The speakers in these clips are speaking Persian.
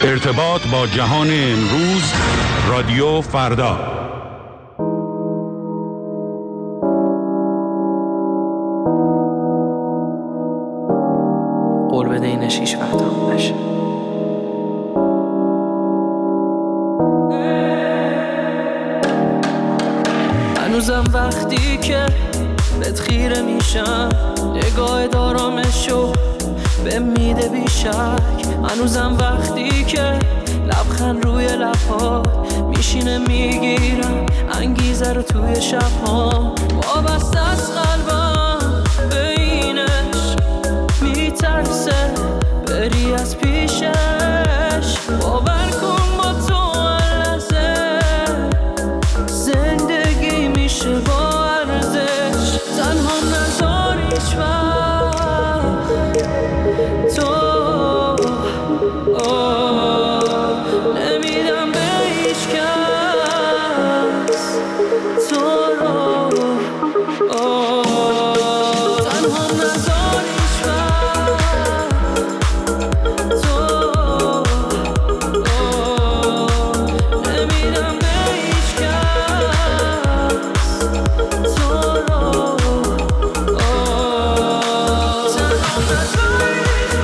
ارتباط با جهان امروز، رادیو فردا. قول بده اینش هیچ وقت هم نشه. هنوزم وقتی که بهت خیره میشم، نگاه دارامشو به میده بیشک. هنوزم وقتی که لبخند روی لبات میشینه، میگیرم انگیزه رو توی شبها. وابسته از قلبم به اینش میترسه بری از پیشش. باور کن با تو لحظه زندگی میشه با ارزش. تنها نذار هیچ وقت تو نمیدم به هیچ کس تو رو. تنها نذار هیچ وقت تو نمیدم به هیچ کس تو رو. تنها نذار هیچ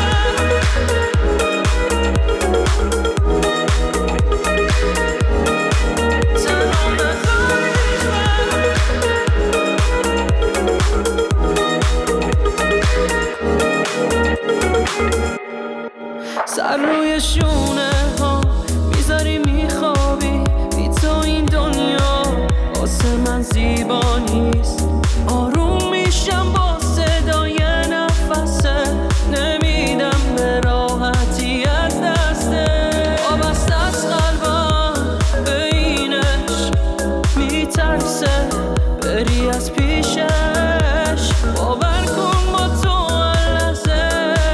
سر روی شونه ها میذاری میخوابی، بی تو این دنیا واسه من زیبا نیست. آروم میشم با صدای نفسه، نمیدم به راحتی از دسته. وابسته از قلبم به اینش میترسه بری از پیشش. باور کن با تو لحظه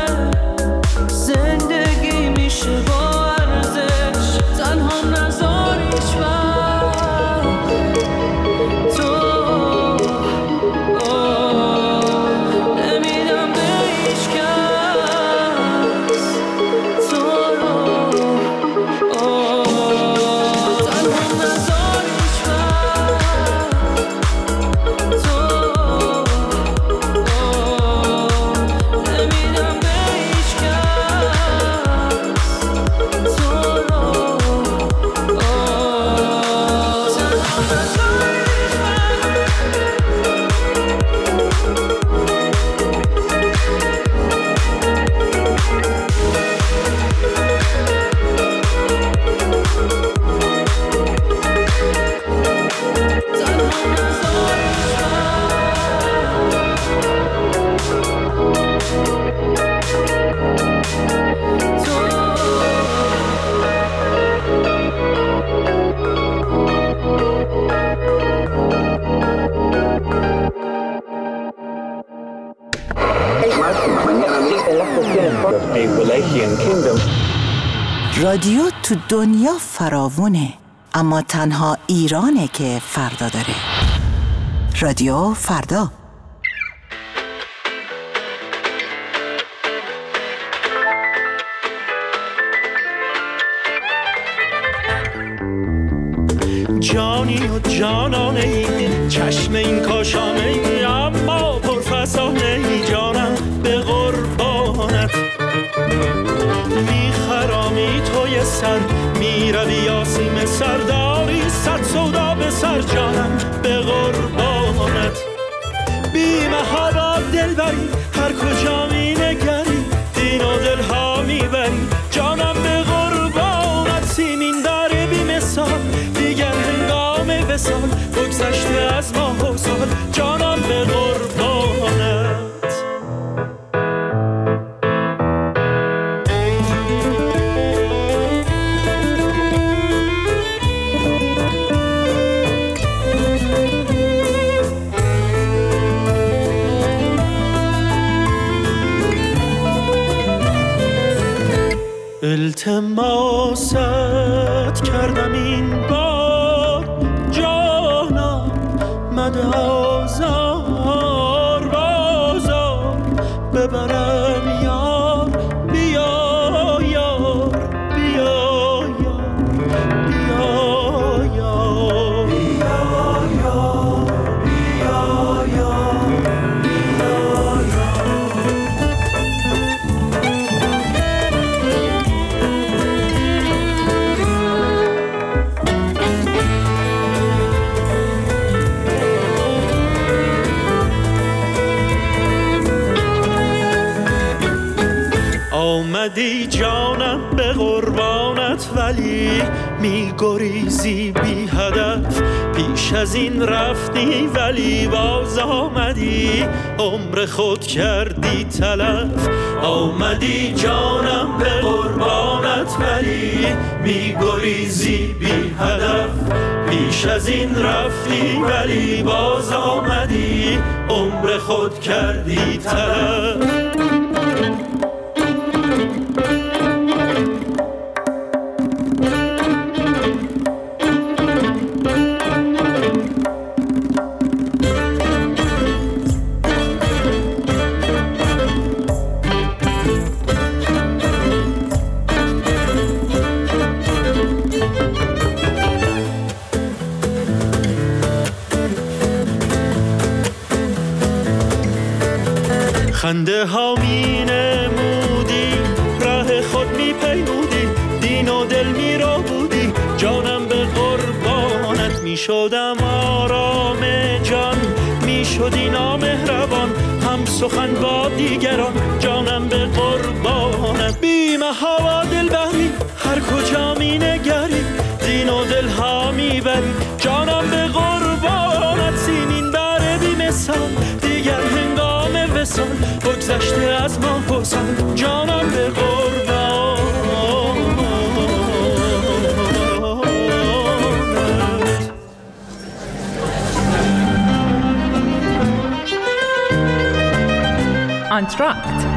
زندگی میشه با ارزش. تنها نذار هیچ وقت تو نمیدم به هیچ کس تو رو. تنها نذار هیچ وقت تو نمیدم به هیچ کس تو رو. تنها نذار هیچ رادیو تو دنیا فراوونه، اما تنها ایرانه که فردا داره. رادیو فردا. جانی و جانانه ای، چشم این کاشانه ای، اما پرفسانه ای جانم به قربانت. میخرامی توی سر، میروی آسیم سرداری، صد سودا به سر جانم به قربانت. بی محابا دل بری، هر کجا می نگری دین و دل ها میبری جانم به قربانت. سیمین داره بی مثال، دیگر هنگام وصال بگذشته از ماه و سال جانم به قربانت. التماست کردم این بار جانم، مده آزار بازار ببرم یار، بیا یار بیا. آمدی جانم به قربانت، ولی میگریزی بی هدف. پیش از این رفتی ولی باز آمدی، عمر خود کردی تلف. آمدی جانم به قربانت، ولی میگریزی بی هدف. پیش از این رفتی ولی باز آمدی، عمر خود کردی تلف. خنده ها می نمودی، راه خود می پیمودی، دین و دل می رو بودی، جانم به قربانت. می شدم آرام جان، می شدی نامهربان، هم سخن با دیگران، جانم به قربانت. بی محابا دل بری، هر کجا می نگری، دین و دل ها می بری، جانم به قربانت. سیمین بره بی مثال، دیگر هنگام وصال، بگذشته از ما حسن، جانم به قربانت. آنتراکت.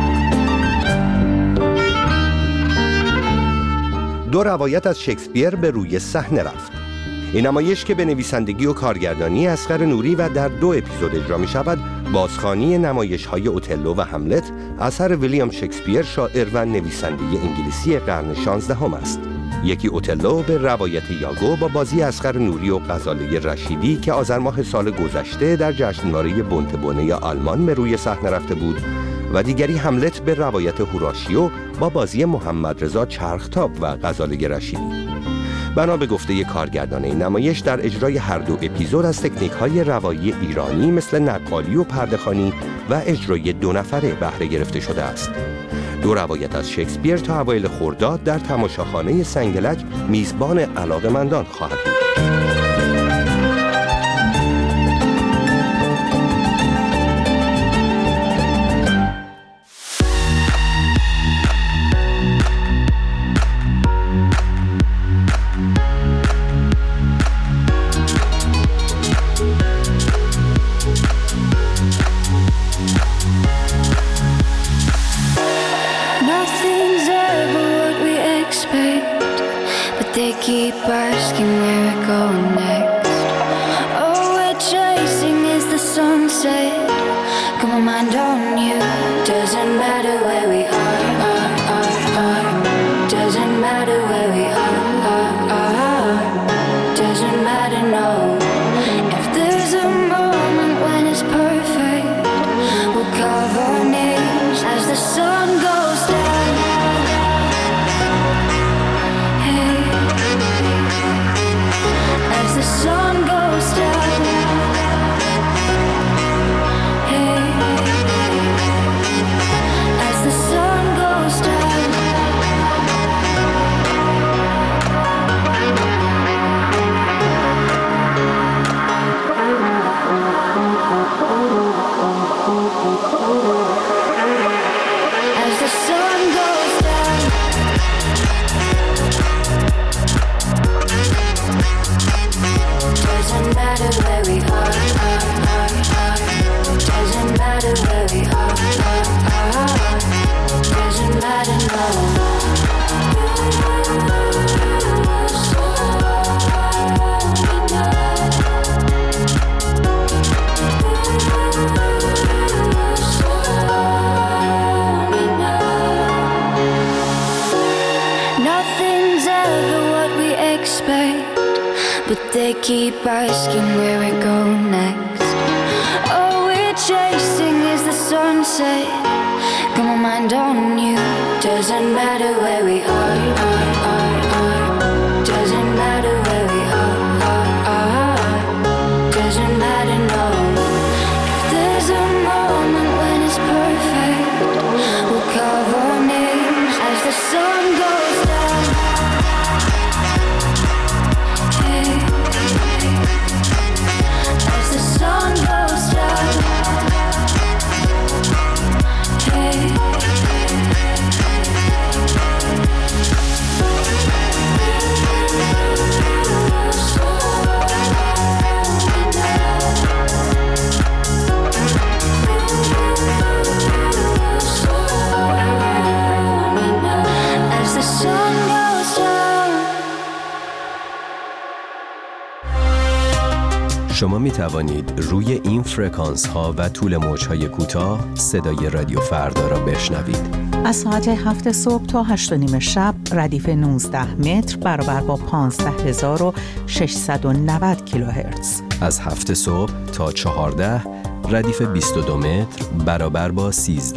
دو روایت از شکسپیر به روی صحنه رفت. این نمایش که به نویسندگی و کارگردانی اصغر نوری و در 2 اپیزود اجرا می شود، بازخوانی نمایش‌های اوتلو و هملت اثر ویلیام شکسپیر، شاعر و نویسنده انگلیسی قرن 16 است. یکی اوتلو به روایت یاگو با بازی اصغر نوری و غزاله رشیدی که آذر ماه سال گذشته در جشنواره بونتبونه آلمان به روی صحنه رفته بود، و دیگری هملت به روایت هوراشیو با بازی محمد رضا چرختاب و غزاله رشیدی. بنا به گفته کارگردان این نمایش، در اجرای هر 2 اپیزود از تکنیک‌های روایی ایرانی مثل نقالی و پرده‌خوانی و اجرای 2 نفره بهره گرفته شده است. 2 روایت از شکسپیر تا اوایل خرداد در تماشاخانه سنگلج میزبان علاقه‌مندان خواهد بود. Keep asking where we're going next. All we're chasing is the sunset. Got my mind on you. Doesn't matter where we are. Doesn't matter where we are. Doesn't matter, no. If there's a moment when it's perfect, we'll carve our names as the sun goes down. As the sun goes down, hey, as the sun goes down. As the sun goes down. Doesn't matter where we are. Doesn't matter where we are. Doesn't matter, no. Nothing's ever what we expect, but they keep asking where we're going next. All we're chasing is the sunset. Got my mind on you. Doesn't matter where we are. Doesn't matter where we are. Doesn't matter, no. If there's a moment when it's perfect, we'll carve our names as the sun sun goes down. شما می توانید روی این فرکانس ها و طول موج های کوتاه صدای رادیو فردا را بشنوید. از ساعت 7 صبح تا 8:30 شب ردیف 19 متر برابر با 15690 کیلوهرتز. از 7 صبح تا 14 ردیف 22 متر برابر با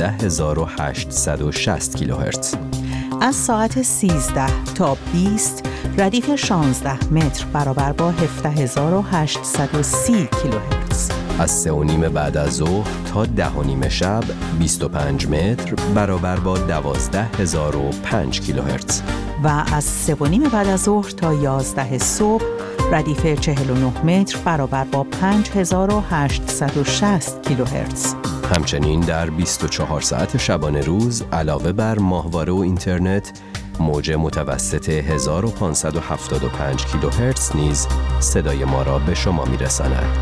13860 کیلوهرتز. از ساعت 13 تا 20 ردیف 16 متر برابر با 17830 کیلوهرتز. از 3:30 بعد از ظهر تا 10:30 شب 25 متر برابر با 12005 کیلوهرتز. و از 3:30 بعد از ظهر تا 11 صبح ردیف 49 متر برابر با 5860 کیلوهرتز. همچنین در 24 ساعت شبانه روز علاوه بر ماهواره و اینترنت، موج متوسط 1575 کیلوهرتز نیز صدای ما را به شما می‌رساند.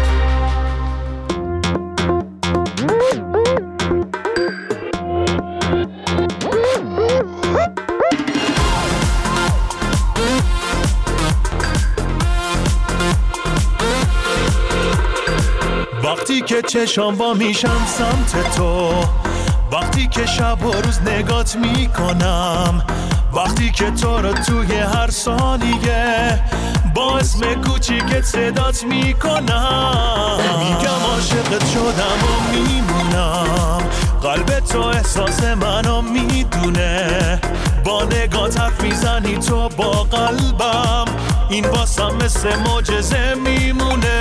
وقتی که چشام وا میشم سمت تو، وقتی که شب و روز نگات میکنم، وقتی که تو رو توی هر ثانیه با اسم کوچیکت صدات میکنم، میگم عاشقت شدم و میمونم، قلب تو احساس منو میدونه، با نگات حرف میزنی تو با قلبم، این واسم مثل معجزه میمونه.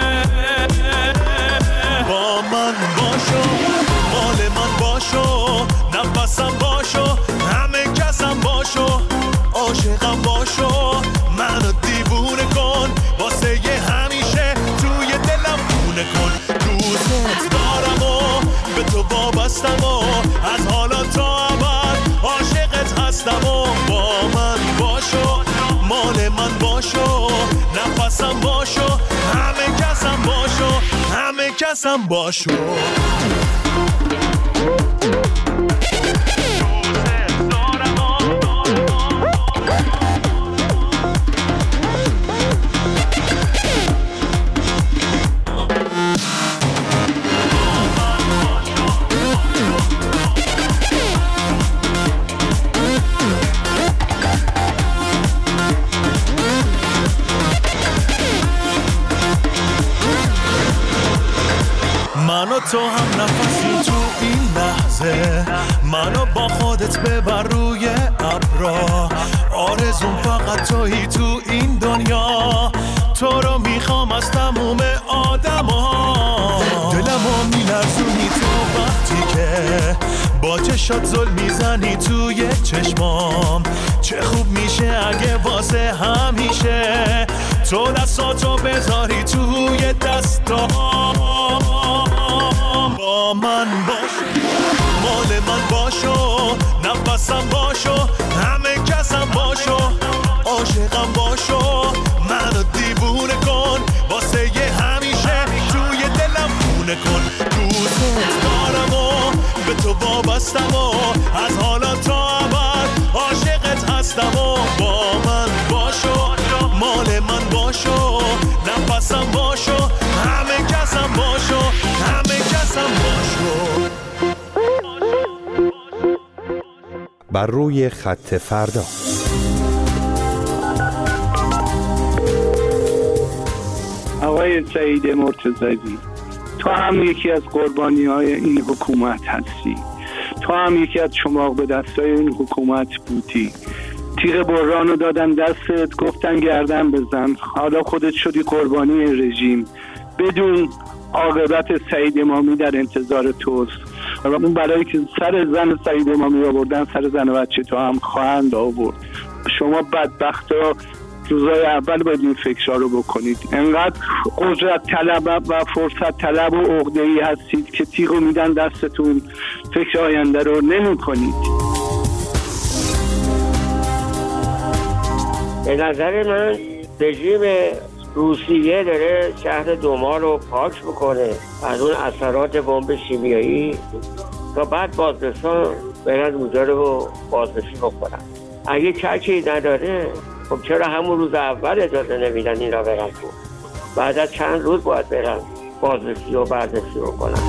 با من باشو، مال من باشو، نفسم باشو، همه کسم باشو، عاشقم باشو، منو دیوونه کن، واسه یه همیشه توی دلم خونه کن. دوست دارم و به تو وابستم و از حالا تا ابد عاشقت هستم و با من باشو، مال من باشو، نفسم باشو، همه کسم باشو، همه کسم باشو. منو تو هم نفسی تو این لحظه، منو با خودت ببر روی ابرا، آرزوم فقط تویی تو این دنیا، تو رو میخوام از تموم آدما، دلمو میلرزونی تو وقتی که با چشات زل میزنی توی چشمام، چه خوب میشه اگه واسه همیشه تو دستاتو بذاری توی دستام. با من باش، مال من باشو، نفسم باشو، همه کسم باشو، عاشقم باشو، منو دیوونه کن، واسه یه همیشه توی دلم خونه کن. دوست دارم و به تو وابستم و از حالا تا ابد عاشقت هستم و با من باشو، مال من باشو، نفسم باشو، همه کسم باشو، همه کسم باشو. بر روی خط فردا. آقای سعید مرتضوی، تو هم یکی از قربانی‌های این حکومت هستی، تو هم یکی از چماق به دستای این حکومت بودی. تیغ برانو دادن دستت، گفتن گردن بزن، حالا خودت شدی قربانی رژیم. بدون عاقبت سعید امامی در انتظار توست. اون برای که سر زن سعید امامی آوردن، سر زن و بچه تو هم خواهند آورد. شما بدبختا روزای اول باید این فکرها رو بکنید. انقدر قدرت طلب و فرصت طلب و عقده‌ای هستید که تیغو میدن دستتون، فکر آینده رو نمی کنید. به نظر من رژیم روسیه داره شهر دوما رو پاک بکنه از اون اثرات بمب شیمیایی تا بعد بازرسان برن اونجا رو بازرسی بکنن. اگه چکی نداره خب چرا همون روز اول اجازه نمیدن این را برن تو؟ بعد از چند روز باید برن بازرسی و بررسی رو کنن.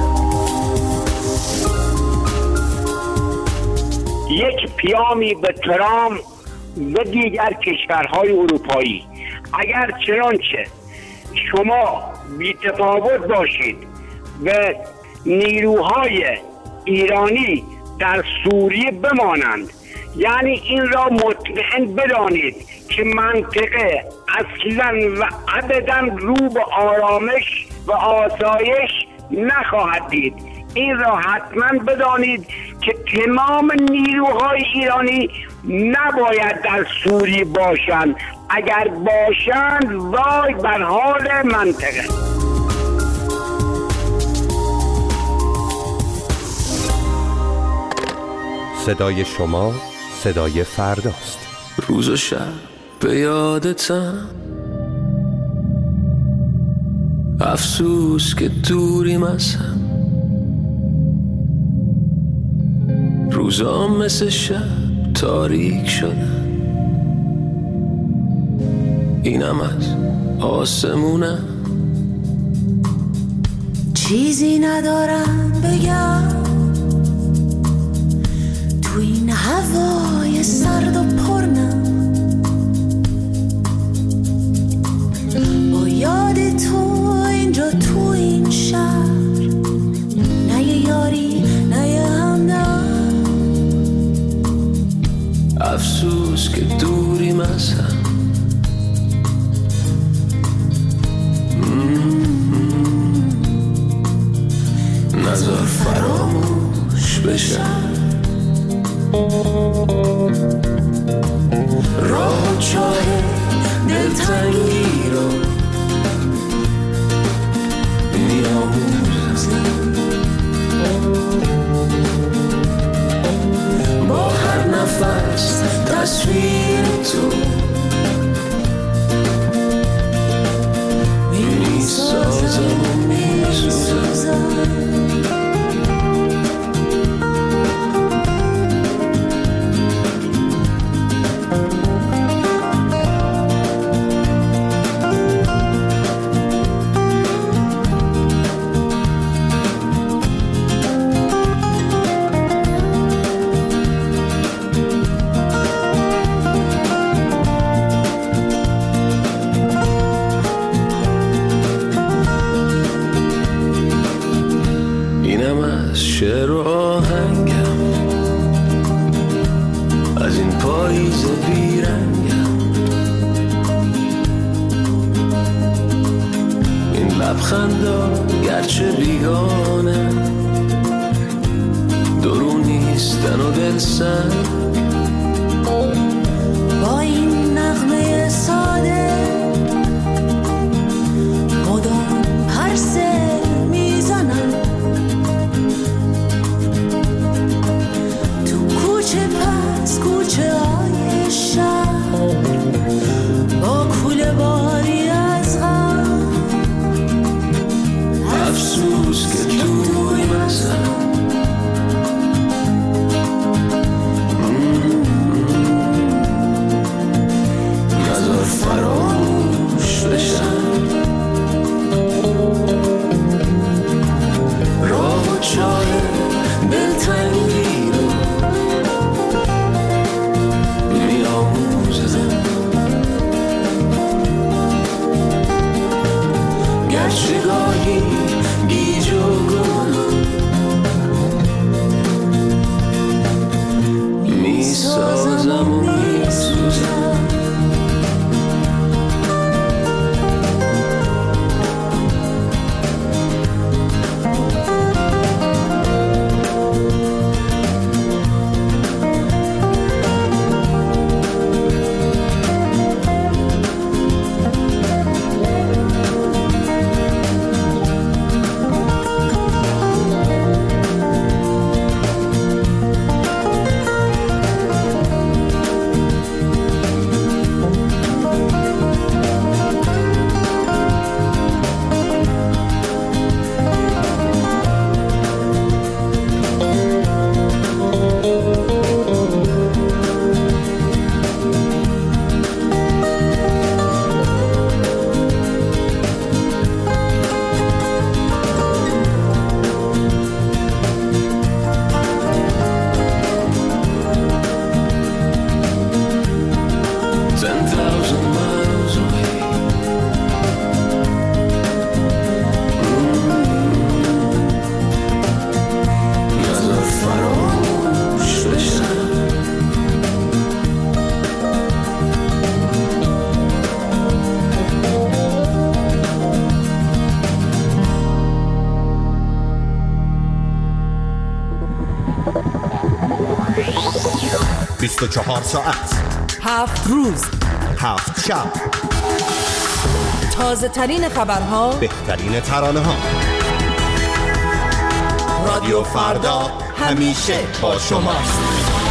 یک پیامی به ترامپ و دیگر کشورهای اروپایی، اگر چنانچه شما بی‌تفاوت باشید و نیروهای ایرانی در سوریه بمانند، یعنی این را مطمئن بدانید که منطقه اصلا و ابدا رو به آرامش و آسایش نخواهد دید. این را حتما بدانید که تمام نیروهای ایرانی نباید در سوریه باشند. اگر باشند وای بر حال منطقه. صدای شما صدای فرداست. روز و شب به یادتم، افسوس که دوریم از هم، روزام مثل شب تاریک شدن، اینم از آسمونم. چیزی ندارم بگم تو این هوای سرد و پرنم، با یاد تو اینجا تو این شهر، نه یه یاری نه یه همدم، افسوس که دوریم از هم، نذار فراموش بشم راه و چاه دلتنگی رو میاموزم، با هر نفس تصویر تو میسازم و میسوزم. شعر و آهنگم از این پاییز بیرنگم، این لبخندا گرچه بیگانه درون نیستن و دل سنگ، با این نغمه ساده مدام پرسه میزنم، کوچه های شهر با کوله باری از غم، افسوس که دوریم از هم، 24 ساعت، 7 روز، 7 شب، تازه ترین خبرها، بهترین ترانه ها. رادیو فردا همیشه با شماست.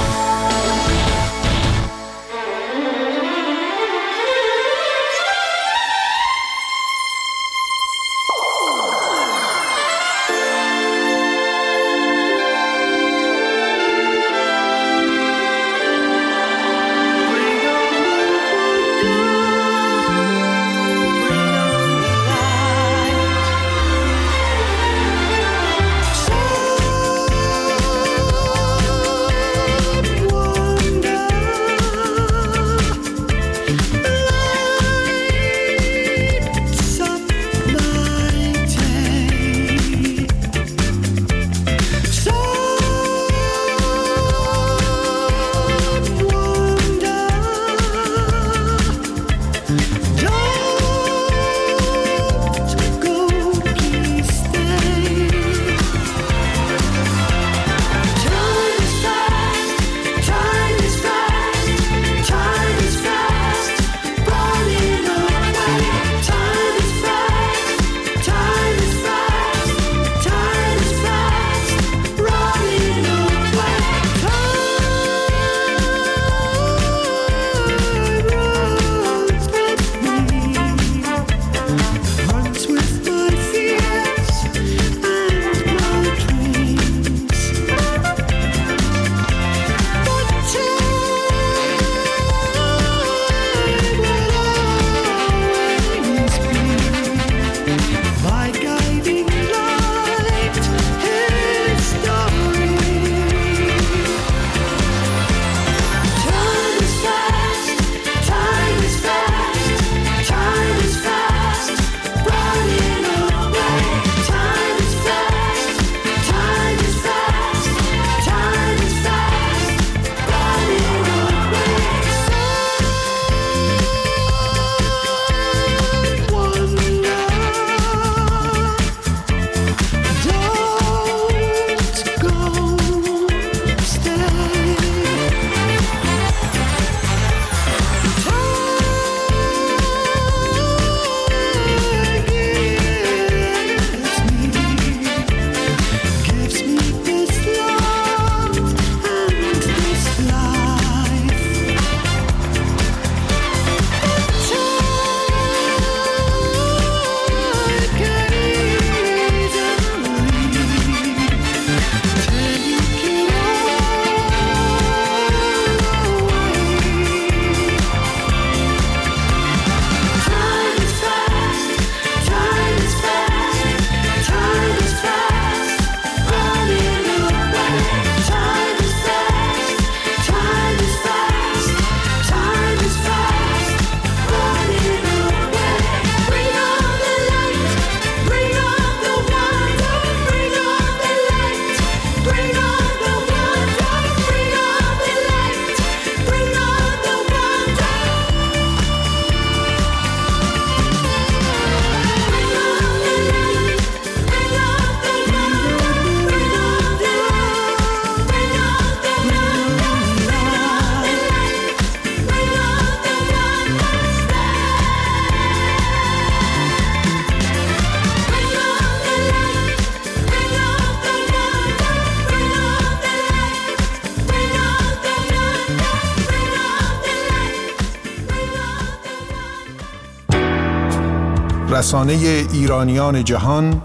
رسانه ایرانیان جهان،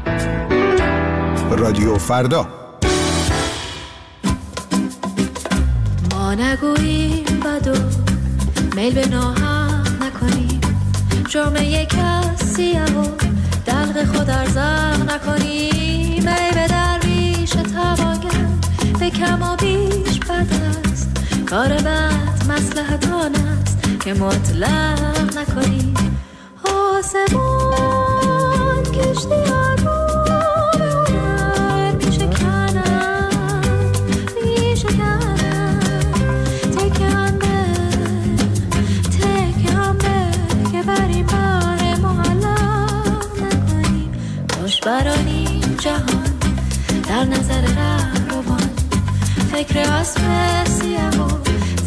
رادیو فردا. ما نگوییم بد و میل به ناحق نکنیم، جامعه کسی و دلق خود ارزاق نکنیم. ای به درویش توانگر به کم و بیش بد است، کار بد مصلحت آن است که مطلق نکنیم. آسمان کشتی آروم هنر می شکنند، می شکنند. تکم به که بر این بار معلق نکنیم. دشبرانیم جهان در نظر رهروان، فکر اسب سیاه و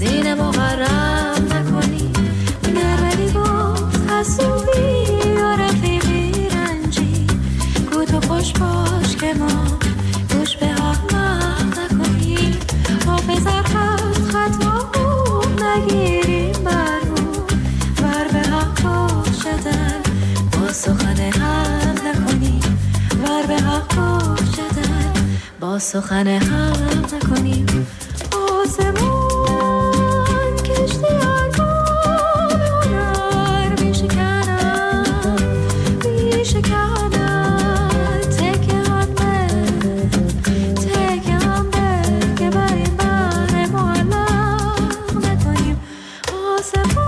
سخن هم نکنیم. آسمان کشتی آرمان هنر میشکنن تکه هم به که بر این بحر معلق نکنیم. آسمان